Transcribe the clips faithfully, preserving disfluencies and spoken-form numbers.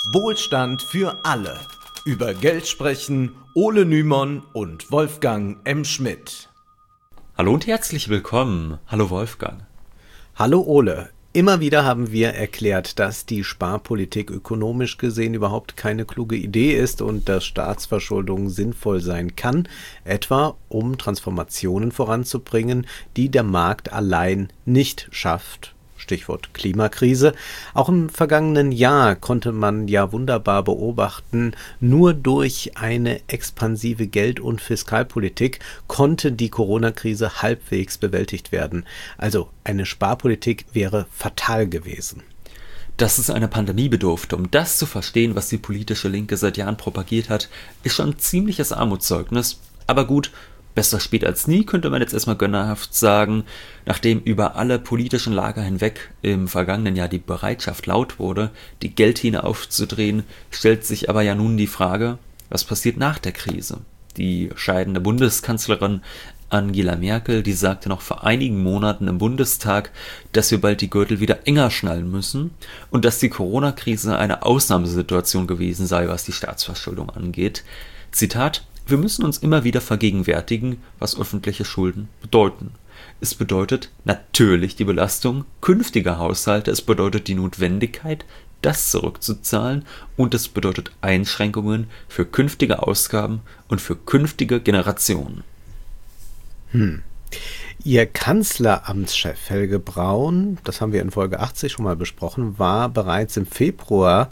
Wohlstand für alle. Über Geld sprechen Ole Nymon und Wolfgang M. Schmidt. Hallo und herzlich willkommen. Hallo Wolfgang. Hallo Ole. Immer wieder haben wir erklärt, dass die Sparpolitik ökonomisch gesehen überhaupt keine kluge Idee ist und dass Staatsverschuldung sinnvoll sein kann, etwa um Transformationen voranzubringen, die der Markt allein nicht schafft. Stichwort Klimakrise. Auch im vergangenen Jahr konnte man ja wunderbar beobachten, nur durch eine expansive Geld- und Fiskalpolitik konnte die Corona-Krise halbwegs bewältigt werden. Also eine Sparpolitik wäre fatal gewesen. Dass es einer Pandemie bedurfte, um das zu verstehen, was die politische Linke seit Jahren propagiert hat, ist schon ein ziemliches Armutszeugnis. Aber gut, besser spät als nie, könnte man jetzt erstmal gönnerhaft sagen. Nachdem über alle politischen Lager hinweg im vergangenen Jahr die Bereitschaft laut wurde, die Geldhähne aufzudrehen, stellt sich aber ja nun die Frage, was passiert nach der Krise? Die scheidende Bundeskanzlerin Angela Merkel, die sagte noch vor einigen Monaten im Bundestag, dass wir bald die Gürtel wieder enger schnallen müssen und dass die Corona-Krise eine Ausnahmesituation gewesen sei, was die Staatsverschuldung angeht. Zitat: Wir müssen uns immer wieder vergegenwärtigen, was öffentliche Schulden bedeuten. Es bedeutet natürlich die Belastung künftiger Haushalte, es bedeutet die Notwendigkeit, das zurückzuzahlen und es bedeutet Einschränkungen für künftige Ausgaben und für künftige Generationen. Hm. Ihr Kanzleramtschef Helge Braun, das haben wir in Folge achtzig schon mal besprochen, war bereits im Februar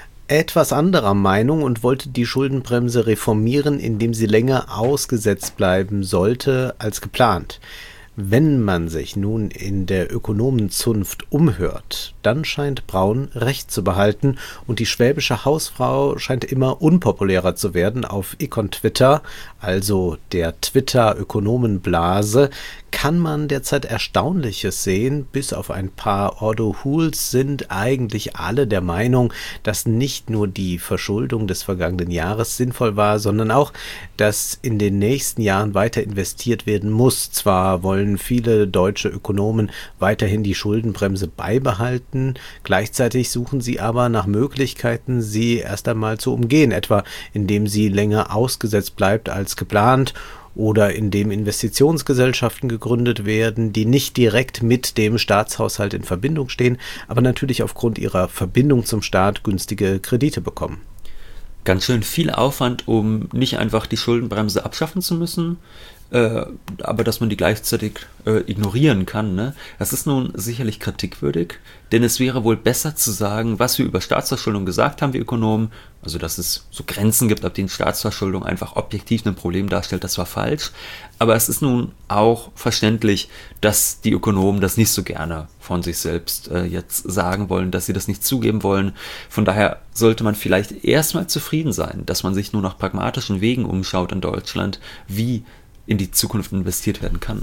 etwas anderer Meinung und wollte die Schuldenbremse reformieren, indem sie länger ausgesetzt bleiben sollte als geplant. Wenn man sich nun in der Ökonomenzunft umhört, dann scheint Braun recht zu behalten und die schwäbische Hausfrau scheint immer unpopulärer zu werden. Auf Econ-Twitter, also der Twitter-Ökonomenblase, kann man derzeit Erstaunliches sehen. Bis auf ein paar Ordo-Hools sind eigentlich alle der Meinung, dass nicht nur die Verschuldung des vergangenen Jahres sinnvoll war, sondern auch, dass in den nächsten Jahren weiter investiert werden muss. Zwar wollen viele deutsche Ökonomen weiterhin die Schuldenbremse beibehalten, gleichzeitig suchen sie aber nach Möglichkeiten, sie erst einmal zu umgehen, etwa indem sie länger ausgesetzt bleibt als geplant oder indem Investitionsgesellschaften gegründet werden, die nicht direkt mit dem Staatshaushalt in Verbindung stehen, aber natürlich aufgrund ihrer Verbindung zum Staat günstige Kredite bekommen. Ganz schön viel Aufwand, um nicht einfach die Schuldenbremse abschaffen zu müssen, äh, aber dass man die gleichzeitig äh, ignorieren kann. Ne? Das ist nun sicherlich kritikwürdig, denn es wäre wohl besser zu sagen, was wir über Staatsverschuldung gesagt haben, wir Ökonomen, also dass es so Grenzen gibt, ab denen Staatsverschuldung einfach objektiv ein Problem darstellt, das war falsch. Aber es ist nun auch verständlich, dass die Ökonomen das nicht so gerne von sich selbst äh, jetzt sagen wollen, dass sie das nicht zugeben wollen. Von daher sollte man vielleicht erstmal zufrieden sein, dass man sich nur nach pragmatischen Wegen umschaut in Deutschland, wie in die Zukunft investiert werden kann.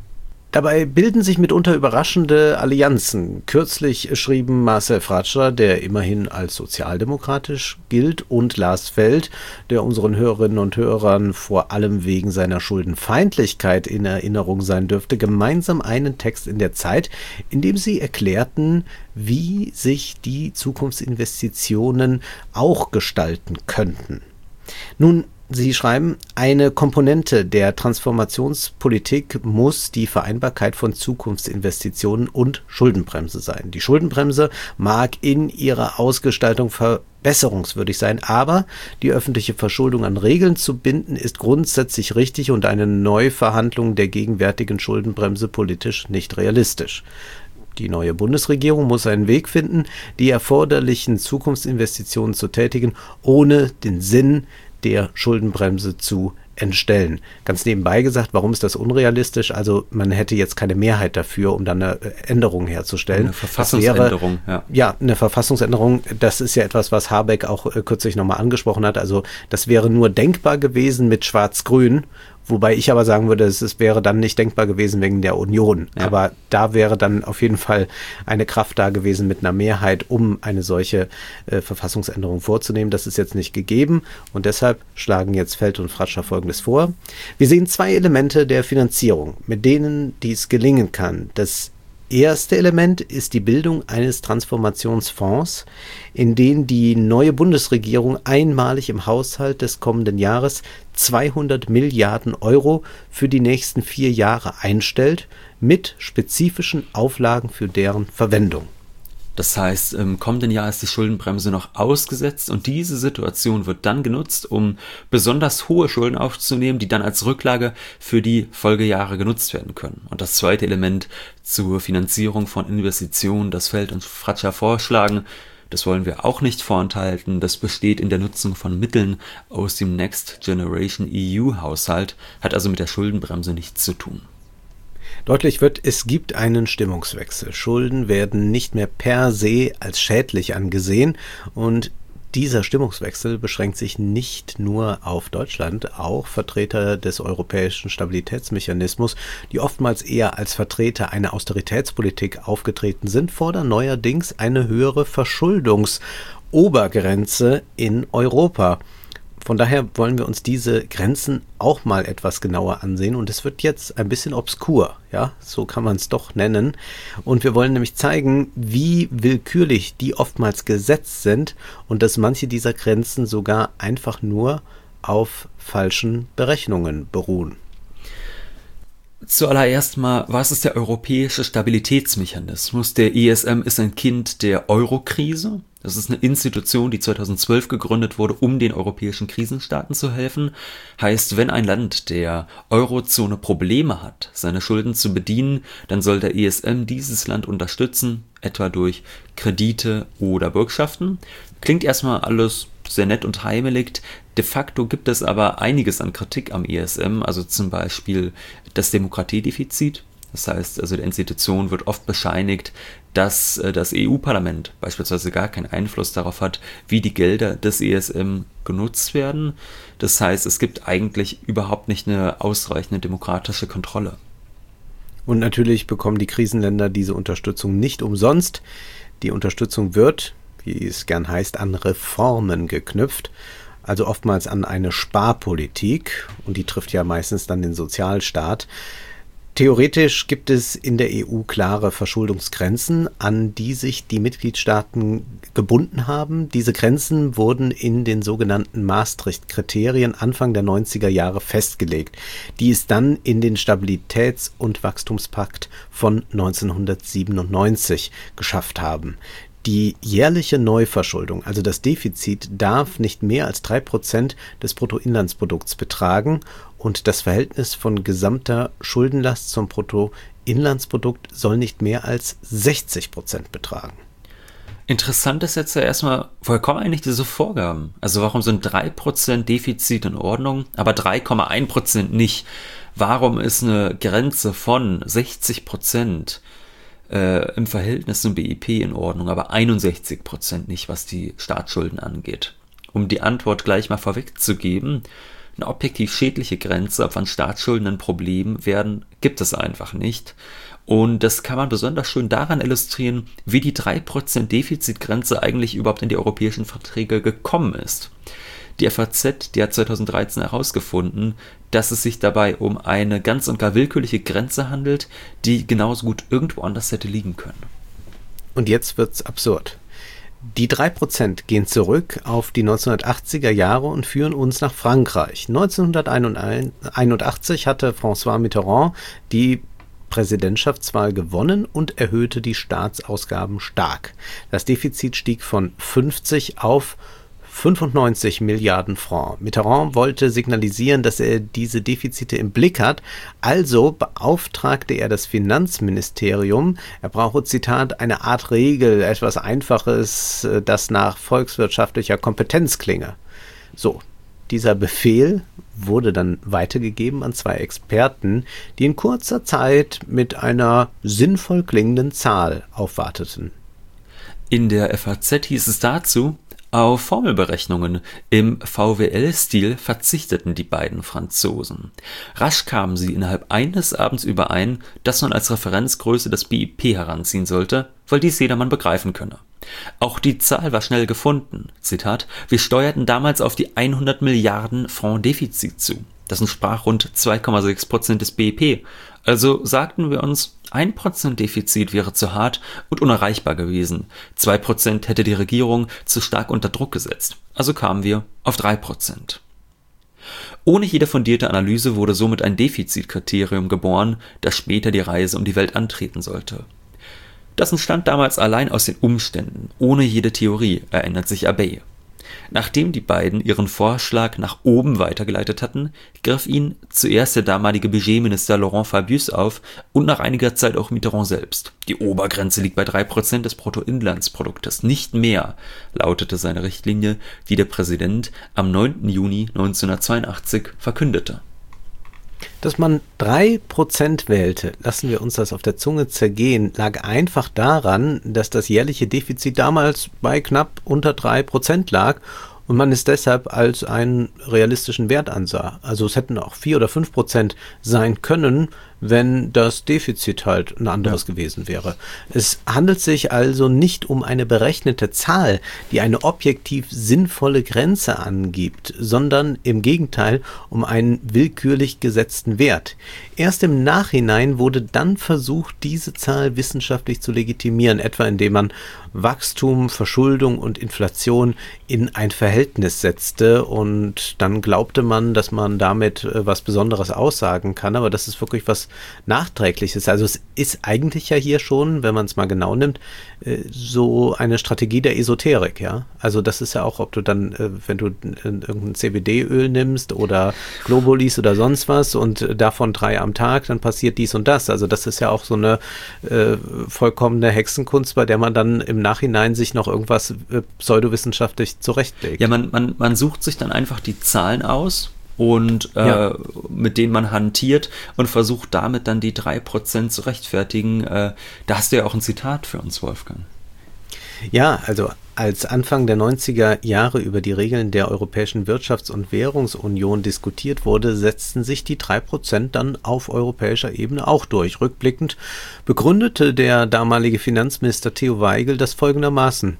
Dabei bilden sich mitunter überraschende Allianzen. Kürzlich schrieben Marcel Fratscher, der immerhin als sozialdemokratisch gilt, und Lars Feld, der unseren Hörerinnen und Hörern vor allem wegen seiner Schuldenfeindlichkeit in Erinnerung sein dürfte, gemeinsam einen Text in der Zeit, in dem sie erklärten, wie sich die Zukunftsinvestitionen auch gestalten könnten. Nun, Sie schreiben, eine Komponente der Transformationspolitik muss die Vereinbarkeit von Zukunftsinvestitionen und Schuldenbremse sein. Die Schuldenbremse mag in ihrer Ausgestaltung verbesserungswürdig sein, aber die öffentliche Verschuldung an Regeln zu binden, ist grundsätzlich richtig und eine Neuverhandlung der gegenwärtigen Schuldenbremse politisch nicht realistisch. Die neue Bundesregierung muss einen Weg finden, die erforderlichen Zukunftsinvestitionen zu tätigen, ohne den Sinn der Schuldenbremse zu entstellen. Ganz nebenbei gesagt, warum ist das unrealistisch? Also man hätte jetzt keine Mehrheit dafür, um dann eine Änderung herzustellen. Eine Verfassungsänderung, wäre, ja. Ja, eine Verfassungsänderung, das ist ja etwas, was Habeck auch äh, kürzlich nochmal angesprochen hat. Also das wäre nur denkbar gewesen mit Schwarz-Grün, wobei ich aber sagen würde, es, es wäre dann nicht denkbar gewesen wegen der Union. Ja. Aber da wäre dann auf jeden Fall eine Kraft da gewesen mit einer Mehrheit, um eine solche äh, Verfassungsänderung vorzunehmen. Das ist jetzt nicht gegeben und deshalb schlagen jetzt Feld und Fratscher Folgendes vor. Wir sehen zwei Elemente der Finanzierung, mit denen dies gelingen kann. Das erste Element ist die Bildung eines Transformationsfonds, in den die neue Bundesregierung einmalig im Haushalt des kommenden Jahres zweihundert Milliarden Euro für die nächsten vier Jahre einstellt, mit spezifischen Auflagen für deren Verwendung. Das heißt, im kommenden Jahr ist die Schuldenbremse noch ausgesetzt und diese Situation wird dann genutzt, um besonders hohe Schulden aufzunehmen, die dann als Rücklage für die Folgejahre genutzt werden können. Und das zweite Element zur Finanzierung von Investitionen, das Feld und Fratscher vorschlagen, das wollen wir auch nicht vorenthalten, das besteht in der Nutzung von Mitteln aus dem Next Generation E U-Haushalt, hat also mit der Schuldenbremse nichts zu tun. Deutlich wird, es gibt einen Stimmungswechsel. Schulden werden nicht mehr per se als schädlich angesehen und dieser Stimmungswechsel beschränkt sich nicht nur auf Deutschland. Auch Vertreter des europäischen Stabilitätsmechanismus, die oftmals eher als Vertreter einer Austeritätspolitik aufgetreten sind, fordern neuerdings eine höhere Verschuldungsobergrenze in Europa. Von daher wollen wir uns diese Grenzen auch mal etwas genauer ansehen und es wird jetzt ein bisschen obskur, ja, so kann man es doch nennen. Und wir wollen nämlich zeigen, wie willkürlich die oftmals gesetzt sind und dass manche dieser Grenzen sogar einfach nur auf falschen Berechnungen beruhen. Zuallererst mal, was ist der europäische Stabilitätsmechanismus? Der E S M ist ein Kind der Euro-Krise. Das ist eine Institution, die zweitausendzwölf gegründet wurde, um den europäischen Krisenstaaten zu helfen. Heißt, wenn ein Land der Eurozone Probleme hat, seine Schulden zu bedienen, dann soll der E S M dieses Land unterstützen, etwa durch Kredite oder Bürgschaften. Klingt erstmal alles sehr nett und heimelig. De facto gibt es aber einiges an Kritik am E S M, also zum Beispiel das Demokratiedefizit. Das heißt, also der Institution wird oft bescheinigt, dass das E U-Parlament beispielsweise gar keinen Einfluss darauf hat, wie die Gelder des E S M genutzt werden. Das heißt, es gibt eigentlich überhaupt nicht eine ausreichende demokratische Kontrolle. Und natürlich bekommen die Krisenländer diese Unterstützung nicht umsonst. Die Unterstützung wird, wie es gern heißt, an Reformen geknüpft, also oftmals an eine Sparpolitik, und die trifft ja meistens dann den Sozialstaat. Theoretisch gibt es in der E U klare Verschuldungsgrenzen, an die sich die Mitgliedstaaten gebunden haben. Diese Grenzen wurden in den sogenannten Maastricht-Kriterien Anfang der neunziger Jahre festgelegt, die es dann in den Stabilitäts- und Wachstumspakt von neunzehnhundertsiebenundneunzig geschafft haben. Die jährliche Neuverschuldung, also das Defizit, darf nicht mehr als drei Prozent des Bruttoinlandsprodukts betragen und das Verhältnis von gesamter Schuldenlast zum Bruttoinlandsprodukt soll nicht mehr als sechzig Prozent betragen. Interessant ist jetzt ja erstmal, woher kommen eigentlich diese Vorgaben? Also warum sind drei Prozent Defizit in Ordnung, aber drei Komma eins Prozent nicht? Warum ist eine Grenze von sechzig Prozent Äh, im Verhältnis zum B I P in Ordnung, aber einundsechzig Prozent nicht, was die Staatsschulden angeht? Um die Antwort gleich mal vorwegzugeben, eine objektiv schädliche Grenze, ab wann Staatsschulden ein Problem werden, gibt es einfach nicht. Und das kann man besonders schön daran illustrieren, wie die drei Prozent Defizitgrenze eigentlich überhaupt in die europäischen Verträge gekommen ist. Die F A Z, die hat zweitausenddreizehn herausgefunden, dass es sich dabei um eine ganz und gar willkürliche Grenze handelt, die genauso gut irgendwo anders hätte liegen können. Und jetzt wird's absurd. Die drei Prozent gehen zurück auf die neunzehnhundertachtziger Jahre und führen uns nach Frankreich. neunzehnhunderteinundachtzig hatte François Mitterrand die Präsidentschaftswahl gewonnen und erhöhte die Staatsausgaben stark. Das Defizit stieg von fünfzig auf fünfundneunzig Milliarden Francs. Mitterrand wollte signalisieren, dass er diese Defizite im Blick hat, also beauftragte er das Finanzministerium, er brauche, Zitat, eine Art Regel, etwas Einfaches, das nach volkswirtschaftlicher Kompetenz klinge. So, dieser Befehl wurde dann weitergegeben an zwei Experten, die in kurzer Zeit mit einer sinnvoll klingenden Zahl aufwarteten. In der F A Z hieß es dazu: Auf Formelberechnungen im V W L-Stil verzichteten die beiden Franzosen. Rasch kamen sie innerhalb eines Abends überein, dass man als Referenzgröße das B I P heranziehen sollte, weil dies jedermann begreifen könne. Auch die Zahl war schnell gefunden. Zitat: Wir steuerten damals auf die hundert Milliarden Francs Defizit zu. Das entsprach rund zwei Komma sechs Prozent des B I P. Also sagten wir uns, ein Prozent Defizit wäre zu hart und unerreichbar gewesen. zwei Prozent hätte die Regierung zu stark unter Druck gesetzt. Also kamen wir auf drei Prozent. Ohne jede fundierte Analyse wurde somit ein Defizitkriterium geboren, das später die Reise um die Welt antreten sollte. Das entstand damals allein aus den Umständen, ohne jede Theorie, erinnert sich Abbey. Nachdem die beiden ihren Vorschlag nach oben weitergeleitet hatten, griff ihn zuerst der damalige Budgetminister Laurent Fabius auf und nach einiger Zeit auch Mitterrand selbst. Die Obergrenze liegt bei drei Prozent des Bruttoinlandsproduktes, nicht mehr, lautete seine Richtlinie, die der Präsident am neunten Juni neunzehnhundertzweiundachtzig verkündete. Dass man drei Prozent wählte, lassen wir uns das auf der Zunge zergehen, lag einfach daran, dass das jährliche Defizit damals bei knapp unter drei Prozent lag und man es deshalb als einen realistischen Wert ansah. Also es hätten auch vier oder fünf Prozent sein können, wenn das Defizit halt ein anderes ja. gewesen wäre. Es handelt sich also nicht um eine berechnete Zahl, die eine objektiv sinnvolle Grenze angibt, sondern im Gegenteil um einen willkürlich gesetzten Wert. Erst im Nachhinein wurde dann versucht, diese Zahl wissenschaftlich zu legitimieren, etwa indem man Wachstum, Verschuldung und Inflation in ein Verhältnis setzte und dann glaubte man, dass man damit äh, was Besonderes aussagen kann, aber das ist wirklich was Nachträgliches. Also es ist eigentlich ja hier schon, wenn man es mal genau nimmt, äh, so eine Strategie der Esoterik, ja. Also das ist ja auch, ob du dann, äh, wenn du irgendein C B D-Öl nimmst oder Globulis oder sonst was und äh, davon drei am Tag, dann passiert dies und das. Also das ist ja auch so eine äh, vollkommene Hexenkunst, bei der man dann im Nachhinein sich noch irgendwas äh, pseudowissenschaftlich zurechtlegt. Ja, man, man, man sucht sich dann einfach die Zahlen aus und äh, ja. mit denen man hantiert und versucht damit dann die drei Prozent zu rechtfertigen. Äh, da hast du ja auch ein Zitat für uns, Wolfgang. Ja, also als Anfang der neunziger Jahre über die Regeln der Europäischen Wirtschafts- und Währungsunion diskutiert wurde, setzten sich die drei Prozent dann auf europäischer Ebene auch durch. Rückblickend begründete der damalige Finanzminister Theo Waigel das folgendermaßen: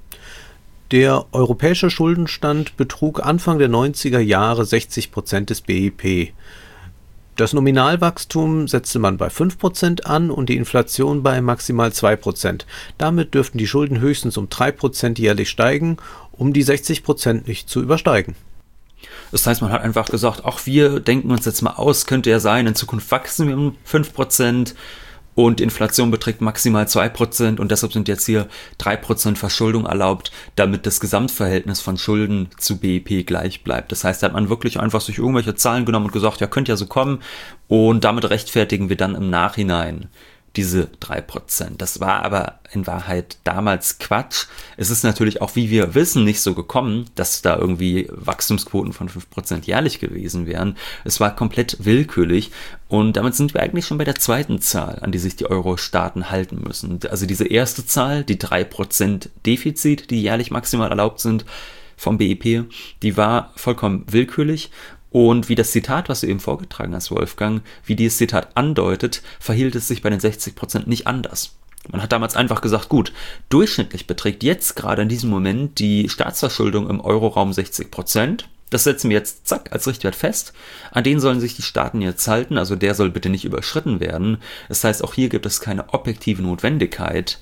Der europäische Schuldenstand betrug Anfang der neunziger Jahre sechzig Prozent des B I P. Das Nominalwachstum setzte man bei fünf Prozent an und die Inflation bei maximal zwei Prozent. Damit dürften die Schulden höchstens um drei Prozent jährlich steigen, um die sechzig Prozent nicht zu übersteigen. Das heißt, man hat einfach gesagt, auch wir denken uns jetzt mal aus, könnte ja sein, in Zukunft wachsen wir um fünf Prozent und die Inflation beträgt maximal zwei Prozent und deshalb sind jetzt hier drei Prozent Verschuldung erlaubt, damit das Gesamtverhältnis von Schulden zu B I P gleich bleibt. Das heißt, da hat man wirklich einfach sich irgendwelche Zahlen genommen und gesagt, ja, könnte ja so kommen und damit rechtfertigen wir dann im Nachhinein diese drei Prozent. Das war aber in Wahrheit damals Quatsch. Es ist natürlich auch, wie wir wissen, nicht so gekommen, dass da irgendwie Wachstumsquoten von fünf Prozent jährlich gewesen wären. Es war komplett willkürlich und damit sind wir eigentlich schon bei der zweiten Zahl, an die sich die Euro-Staaten halten müssen. Also diese erste Zahl, die drei Prozent Defizit, die jährlich maximal erlaubt sind vom B I P, die war vollkommen willkürlich. Und wie das Zitat, was du eben vorgetragen hast, Wolfgang, wie dieses Zitat andeutet, verhielt es sich bei den sechzig Prozent nicht anders. Man hat damals einfach gesagt, gut, durchschnittlich beträgt jetzt gerade in diesem Moment die Staatsverschuldung im Euroraum sechzig Prozent. Das setzen wir jetzt zack als Richtwert fest. An den sollen sich die Staaten jetzt halten, also der soll bitte nicht überschritten werden. Das heißt, auch hier gibt es keine objektive Notwendigkeit.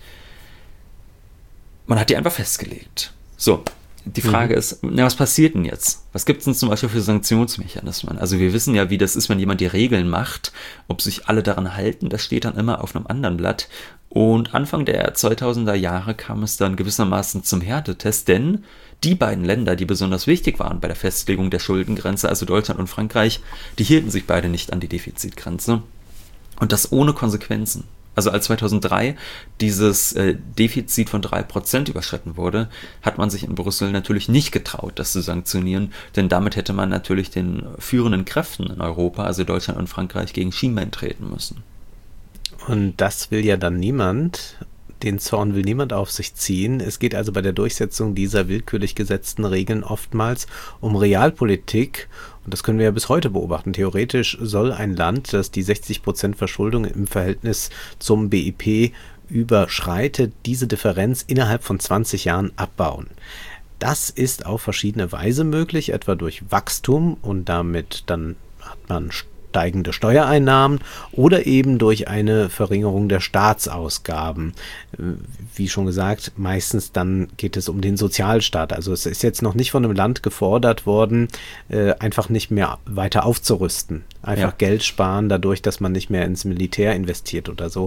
Man hat die einfach festgelegt. So. Die Frage mhm. ist, na, was passiert denn jetzt? Was gibt es denn zum Beispiel für Sanktionsmechanismen? Also wir wissen ja, wie das ist, wenn jemand die Regeln macht. Ob sich alle daran halten, das steht dann immer auf einem anderen Blatt. Und Anfang der zweitausender Jahre kam es dann gewissermaßen zum Härtetest, denn die beiden Länder, die besonders wichtig waren bei der Festlegung der Schuldengrenze, also Deutschland und Frankreich, die hielten sich beide nicht an die Defizitgrenze. Und das ohne Konsequenzen. Also als zweitausenddrei dieses äh, Defizit von drei Prozent überschritten wurde, hat man sich in Brüssel natürlich nicht getraut, das zu sanktionieren, denn damit hätte man natürlich den führenden Kräften in Europa, also Deutschland und Frankreich, gegen Schienbein treten müssen. Und das will ja dann niemand. Den Zorn will niemand auf sich ziehen. Es geht also bei der Durchsetzung dieser willkürlich gesetzten Regeln oftmals um Realpolitik. Und das können wir ja bis heute beobachten. Theoretisch soll ein Land, das die sechzig Prozent Verschuldung im Verhältnis zum B I P überschreitet, diese Differenz innerhalb von zwanzig Jahren abbauen. Das ist auf verschiedene Weise möglich, etwa durch Wachstum und damit dann hat man steigende Steuereinnahmen oder eben durch eine Verringerung der Staatsausgaben. Wie schon gesagt, meistens dann geht es um den Sozialstaat. Also es ist jetzt noch nicht von einem Land gefordert worden, einfach nicht mehr weiter aufzurüsten. Einfach ja. Geld sparen dadurch, dass man nicht mehr ins Militär investiert oder so.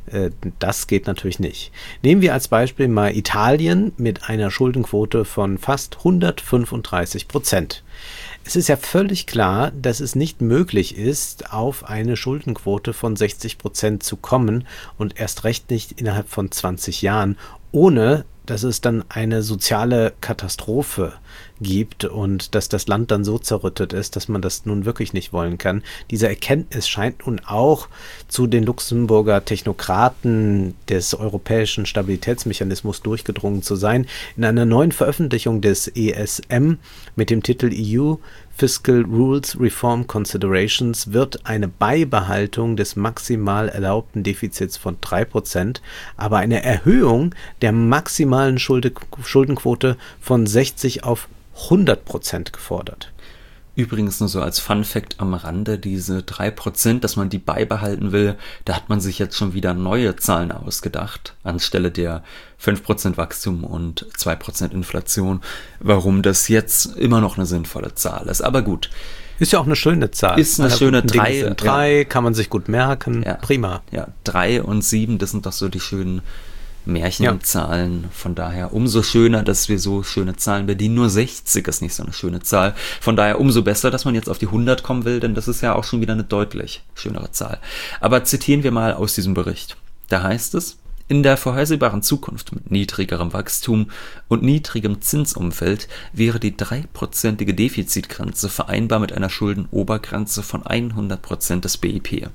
Das geht natürlich nicht. Nehmen wir als Beispiel mal Italien mit einer Schuldenquote von fast hundertfünfunddreißig Prozent. Es ist ja völlig klar, dass es nicht möglich ist, auf eine Schuldenquote von sechzig Prozent zu kommen und erst recht nicht innerhalb von zwanzig Jahren, ohne dass es dann eine soziale Katastrophe gibt und dass das Land dann so zerrüttet ist, dass man das nun wirklich nicht wollen kann. Diese Erkenntnis scheint nun auch zu den Luxemburger Technokraten des europäischen Stabilitätsmechanismus durchgedrungen zu sein. In einer neuen Veröffentlichung des E S M mit dem Titel E U Fiscal Rules Reform Considerations wird eine Beibehaltung des maximal erlaubten Defizits von drei Prozent, aber eine Erhöhung der maximalen Schuldenquote von sechzig auf hundert Prozent gefordert. Übrigens nur so als Funfact am Rande, diese drei Prozent, dass man die beibehalten will, da hat man sich jetzt schon wieder neue Zahlen ausgedacht, anstelle der fünf Prozent Wachstum und zwei Prozent Inflation, warum das jetzt immer noch eine sinnvolle Zahl ist. Aber gut. Ist ja auch eine schöne Zahl. Ist eine schöne drei. Drei ja. Kann man sich gut merken. Ja. Prima. Ja, drei und sieben, das sind doch so die schönen Märchenzahlen, ja. Von daher umso schöner, dass wir so schöne Zahlen bedienen. Nur sechzig ist nicht so eine schöne Zahl. Von daher umso besser, dass man jetzt auf die hundert kommen will, denn das ist ja auch schon wieder eine deutlich schönere Zahl. Aber zitieren wir mal aus diesem Bericht. Da heißt es: In der vorhersehbaren Zukunft mit niedrigerem Wachstum und niedrigem Zinsumfeld wäre die dreiprozentige Defizitgrenze vereinbar mit einer Schuldenobergrenze von hundert Prozent des B I P.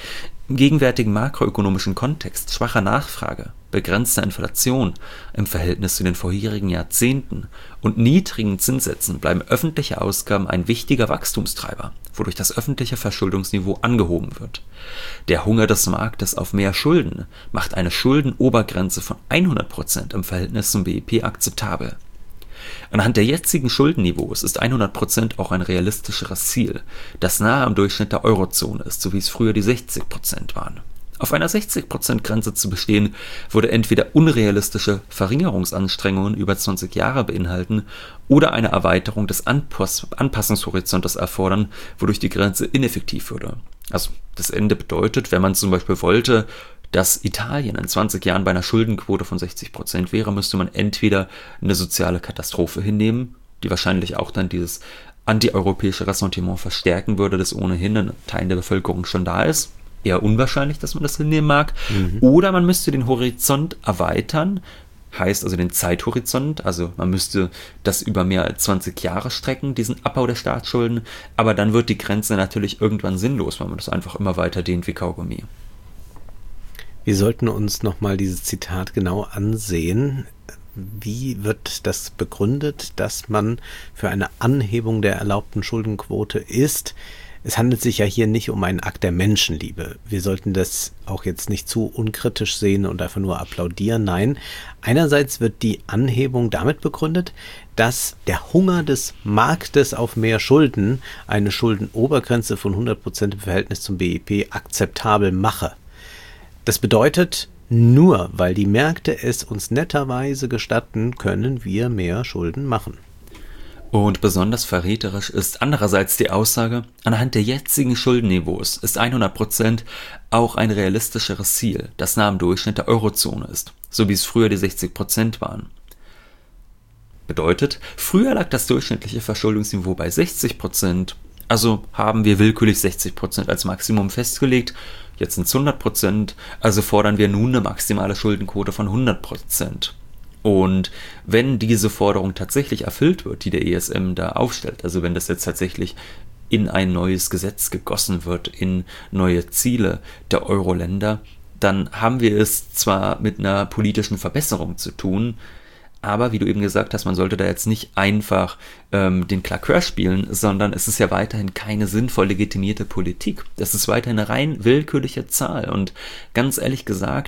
Im gegenwärtigen makroökonomischen Kontext schwacher Nachfrage, begrenzter Inflation im Verhältnis zu den vorherigen Jahrzehnten und niedrigen Zinssätzen bleiben öffentliche Ausgaben ein wichtiger Wachstumstreiber, wodurch das öffentliche Verschuldungsniveau angehoben wird. Der Hunger des Marktes auf mehr Schulden macht eine Schuldenobergrenze von hundert Prozent im Verhältnis zum B I P akzeptabel. Anhand der jetzigen Schuldenniveaus ist hundert Prozent auch ein realistischeres Ziel, das nahe am Durchschnitt der Eurozone ist, so wie es früher die sechzig Prozent waren. Auf einer sechzig Prozent Grenze zu bestehen, würde entweder unrealistische Verringerungsanstrengungen über zwanzig Jahre beinhalten oder eine Erweiterung des Anpass- Anpassungshorizontes erfordern, wodurch die Grenze ineffektiv würde. Also das Ende bedeutet, wenn man zum Beispiel wollte, dass Italien in zwanzig Jahren bei einer Schuldenquote von sechzig Prozent wäre, müsste man entweder eine soziale Katastrophe hinnehmen, die wahrscheinlich auch dann dieses antieuropäische Ressentiment verstärken würde, das ohnehin in Teilen der Bevölkerung schon da ist. Eher unwahrscheinlich, dass man das hinnehmen mag. Mhm. Oder man müsste den Horizont erweitern, heißt also den Zeithorizont, also man müsste das über mehr als zwanzig Jahre strecken, diesen Abbau der Staatsschulden, aber dann wird die Grenze natürlich irgendwann sinnlos, weil man das einfach immer weiter dehnt wie Kaugummi. Wir sollten uns nochmal dieses Zitat genau ansehen. Wie wird das begründet, dass man für eine Anhebung der erlaubten Schuldenquote ist? Es handelt sich ja hier nicht um einen Akt der Menschenliebe. Wir sollten das auch jetzt nicht zu unkritisch sehen und einfach nur applaudieren. Nein, einerseits wird die Anhebung damit begründet, dass der Hunger des Marktes auf mehr Schulden eine Schuldenobergrenze von hundert Prozent im Verhältnis zum B I P akzeptabel mache. Das bedeutet, nur weil die Märkte es uns netterweise gestatten, können wir mehr Schulden machen. Und besonders verräterisch ist andererseits die Aussage, anhand der jetzigen Schuldenniveaus ist hundert Prozent auch ein realistischeres Ziel, das nah am Durchschnitt der Eurozone ist, so wie es früher die sechzig Prozent waren. Bedeutet, früher lag das durchschnittliche Verschuldungsniveau bei sechzig Prozent, also haben wir willkürlich sechzig Prozent als Maximum festgelegt, jetzt sind es hundert Prozent, also fordern wir nun eine maximale Schuldenquote von hundert Prozent. Und wenn diese Forderung tatsächlich erfüllt wird, die der E S M da aufstellt, also wenn das jetzt tatsächlich in ein neues Gesetz gegossen wird, in neue Ziele der Euro-Länder, dann haben wir es zwar mit einer politischen Verbesserung zu tun, aber wie du eben gesagt hast, man sollte da jetzt nicht einfach ähm, den Claqueur spielen, sondern es ist ja weiterhin keine sinnvoll legitimierte Politik. Das ist weiterhin eine rein willkürliche Zahl. Und ganz ehrlich gesagt,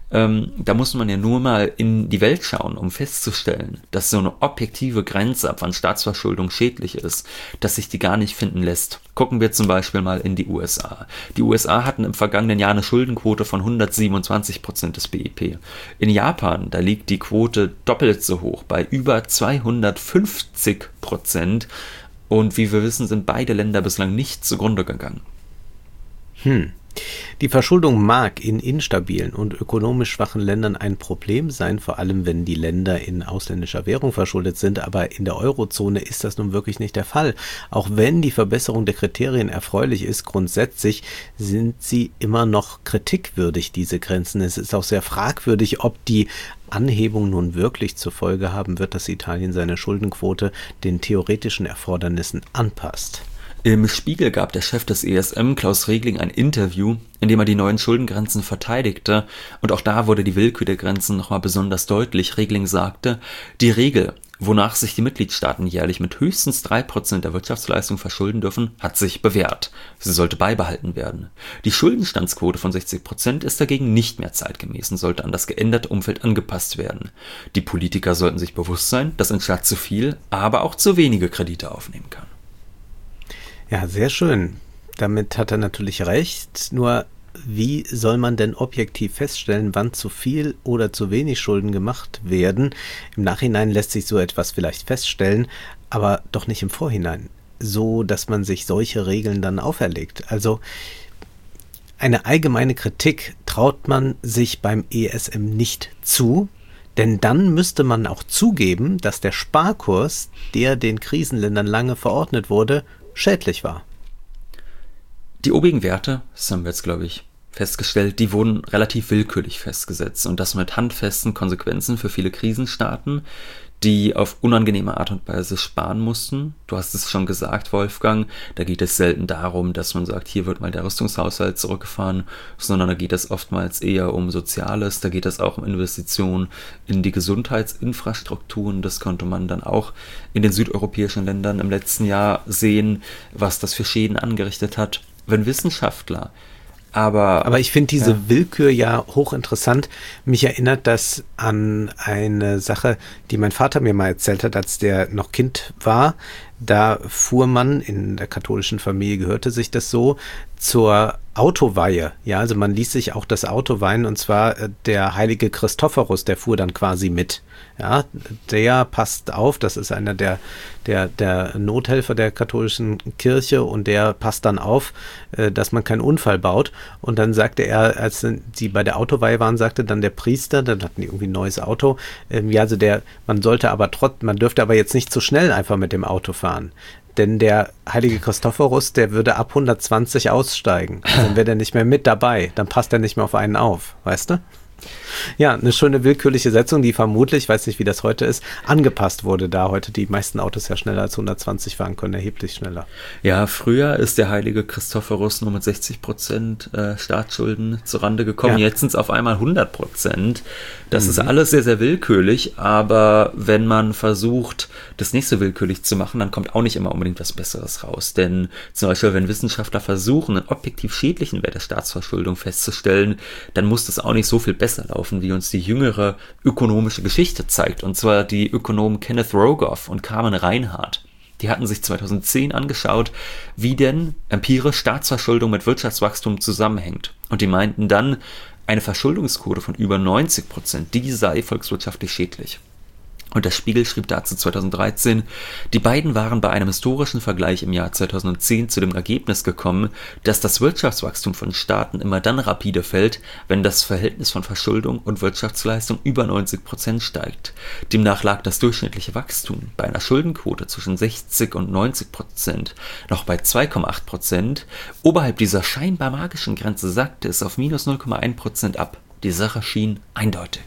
Ähm, da muss man ja nur mal in die Welt schauen, um festzustellen, dass so eine objektive Grenze, ab wann Staatsverschuldung schädlich ist, dass sich die gar nicht finden lässt. Gucken wir zum Beispiel mal in die U S A. Die U S A hatten im vergangenen Jahr eine Schuldenquote von hundertsiebenundzwanzig Prozent des B I P. In Japan, da liegt die Quote doppelt so hoch, bei über zweihundertfünfzig Prozent. Und wie wir wissen, sind beide Länder bislang nicht zugrunde gegangen. Hm. Die Verschuldung mag in instabilen und ökonomisch schwachen Ländern ein Problem sein, vor allem wenn die Länder in ausländischer Währung verschuldet sind, aber in der Eurozone ist das nun wirklich nicht der Fall. Auch wenn die Verbesserung der Kriterien erfreulich ist, grundsätzlich sind sie immer noch kritikwürdig, diese Grenzen. Es ist auch sehr fragwürdig, ob die Anhebung nun wirklich zur Folge haben wird, dass Italien seine Schuldenquote den theoretischen Erfordernissen anpasst. Im Spiegel gab der Chef des E S M, Klaus Regling, ein Interview, in dem er die neuen Schuldengrenzen verteidigte. Und auch da wurde die Willkür der Grenzen nochmal besonders deutlich. Regling sagte, die Regel, wonach sich die Mitgliedstaaten jährlich mit höchstens drei Prozent der Wirtschaftsleistung verschulden dürfen, hat sich bewährt. Sie sollte beibehalten werden. Die Schuldenstandsquote von sechzig Prozent ist dagegen nicht mehr zeitgemäß und sollte an das geänderte Umfeld angepasst werden. Die Politiker sollten sich bewusst sein, dass ein Staat zu viel, aber auch zu wenige Kredite aufnehmen kann. Ja, sehr schön. Damit hat er natürlich recht. Nur wie soll man denn objektiv feststellen, wann zu viel oder zu wenig Schulden gemacht werden? Im Nachhinein lässt sich so etwas vielleicht feststellen, aber doch nicht im Vorhinein, so dass man sich solche Regeln dann auferlegt. Also eine allgemeine Kritik traut man sich beim E S M nicht zu, denn dann müsste man auch zugeben, dass der Sparkurs, der den Krisenländern lange verordnet wurde, schädlich war. Die obigen Werte, das haben wir jetzt, glaube ich, festgestellt, die wurden relativ willkürlich festgesetzt und das mit handfesten Konsequenzen für viele Krisenstaaten, die auf unangenehme Art und Weise sparen mussten. Du hast es schon gesagt, Wolfgang, da geht es selten darum, dass man sagt, hier wird mal der Rüstungshaushalt zurückgefahren, sondern da geht es oftmals eher um Soziales, da geht es auch um Investitionen in die Gesundheitsinfrastrukturen. Das konnte man dann auch in den südeuropäischen Ländern im letzten Jahr sehen, was das für Schäden angerichtet hat. Wenn Wissenschaftler Aber, Aber ich finde diese ja. Willkür ja hochinteressant. Mich erinnert das an eine Sache, die mein Vater mir mal erzählt hat, als der noch Kind war. Da fuhr man, in der katholischen Familie gehörte sich das so, zur Autoweihe. Ja, also man ließ sich auch das Auto weihen, und zwar der heilige Christophorus, der fuhr dann quasi mit. Ja, der passt auf, das ist einer der, der, der Nothelfer der katholischen Kirche, und der passt dann auf, dass man keinen Unfall baut. Und dann sagte er, als sie bei der Autoweihe waren, sagte dann der Priester, dann hatten die irgendwie ein neues Auto, ja, also der, man sollte aber trotz, man dürfte aber jetzt nicht zu schnell einfach mit dem Auto fahren. Denn der heilige Christophorus, der würde ab hundertzwanzig aussteigen. Dann wäre der nicht mehr mit dabei. Dann passt er nicht mehr auf einen auf, weißt du? Ja, eine schöne willkürliche Setzung, die vermutlich, ich weiß nicht, wie das heute ist, angepasst wurde, da heute die meisten Autos ja schneller als hundertzwanzig fahren können, erheblich schneller. Ja, früher ist der heilige Christophorus nur mit sechzig Prozent äh, Staatsschulden zurande gekommen. Ja. Jetzt sind es auf einmal hundert Prozent. Das mhm. ist alles sehr, sehr willkürlich, aber wenn man versucht, das nicht so willkürlich zu machen, dann kommt auch nicht immer unbedingt was Besseres raus. Denn zum Beispiel, wenn Wissenschaftler versuchen, einen objektiv schädlichen Wert der Staatsverschuldung festzustellen, dann muss das auch nicht so viel besser laufen, wie uns die jüngere ökonomische Geschichte zeigt. Und zwar die Ökonomen Kenneth Rogoff und Carmen Reinhardt. Die hatten sich zweitausendzehn angeschaut, wie denn empirisch Staatsverschuldung mit Wirtschaftswachstum zusammenhängt. Und die meinten dann, eine Verschuldungsquote von über neunzig Prozent, die sei volkswirtschaftlich schädlich. Und der Spiegel schrieb dazu zweitausenddreizehn, die beiden waren bei einem historischen Vergleich im Jahr zweitausendzehn zu dem Ergebnis gekommen, dass das Wirtschaftswachstum von Staaten immer dann rapide fällt, wenn das Verhältnis von Verschuldung und Wirtschaftsleistung über neunzig Prozent steigt. Demnach lag das durchschnittliche Wachstum bei einer Schuldenquote zwischen sechzig und neunzig Prozent noch bei zwei Komma acht Prozent. Oberhalb dieser scheinbar magischen Grenze sackte es auf minus null Komma eins Prozent ab. Die Sache schien eindeutig.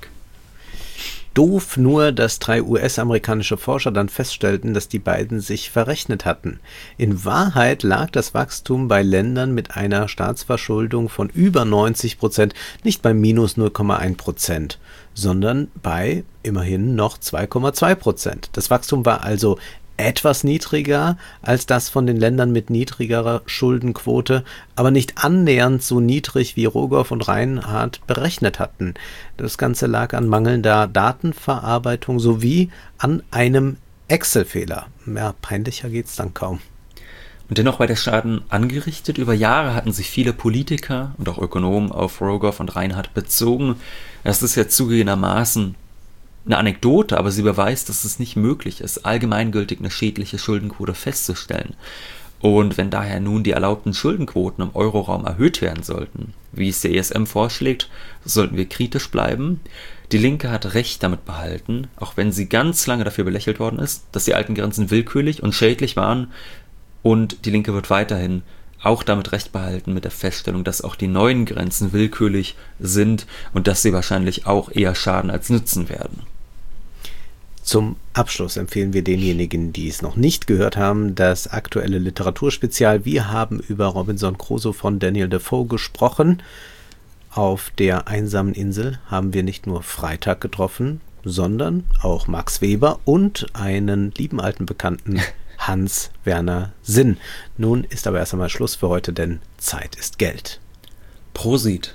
Doof nur, dass drei U S-amerikanische Forscher dann feststellten, dass die beiden sich verrechnet hatten. In Wahrheit lag das Wachstum bei Ländern mit einer Staatsverschuldung von über neunzig Prozent nicht bei minus null Komma eins Prozent, sondern bei immerhin noch zwei Komma zwei Prozent. Das Wachstum war also etwas niedriger als das von den Ländern mit niedrigerer Schuldenquote, aber nicht annähernd so niedrig, wie Rogoff und Reinhardt berechnet hatten. Das Ganze lag an mangelnder Datenverarbeitung sowie an einem Excel-Fehler. Mehr peinlicher geht's dann kaum. Und dennoch war der Schaden angerichtet. Über Jahre hatten sich viele Politiker und auch Ökonomen auf Rogoff und Reinhardt bezogen. Das ist ja zugegebenermaßen eine Anekdote, aber sie beweist, dass es nicht möglich ist, allgemeingültig eine schädliche Schuldenquote festzustellen. Und wenn daher nun die erlaubten Schuldenquoten im Euroraum erhöht werden sollten, wie es der E S M vorschlägt, sollten wir kritisch bleiben. Die Linke hat Recht damit behalten, auch wenn sie ganz lange dafür belächelt worden ist, dass die alten Grenzen willkürlich und schädlich waren. Und die Linke wird weiterhin auch damit Recht behalten mit der Feststellung, dass auch die neuen Grenzen willkürlich sind und dass sie wahrscheinlich auch eher schaden als nützen werden. Zum Abschluss empfehlen wir denjenigen, die es noch nicht gehört haben, das aktuelle Literaturspezial. Wir haben über Robinson Crusoe von Daniel Defoe gesprochen. Auf der einsamen Insel haben wir nicht nur Freitag getroffen, sondern auch Max Weber und einen lieben alten Bekannten, Hans-Werner Sinn. Nun ist aber erst einmal Schluss für heute, denn Zeit ist Geld. Prosit.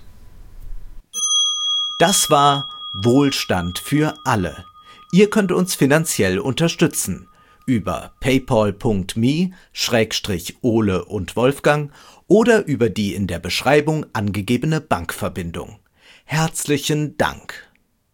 Das war Wohlstand für alle. Ihr könnt uns finanziell unterstützen über paypal punkt me Schrägstrich Ole und Wolfgang oder über die in der Beschreibung angegebene Bankverbindung. Herzlichen Dank.